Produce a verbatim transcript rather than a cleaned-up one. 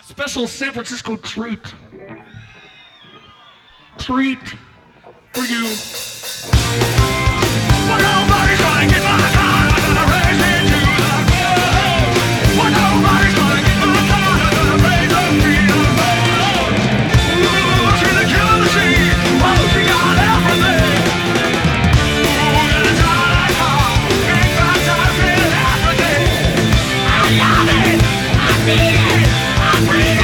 Special San Francisco treat. Treat for you. But nobody's gonna get my car. I'm gonna race it to the ground. But nobody's gonna get my car. I'm gonna raise up to the ground. Ooh, she's the killer machine. Oh, she got everything. Ooh, gonna drive that car. Ain't got time for everything. I love it. I need it. I breathe it.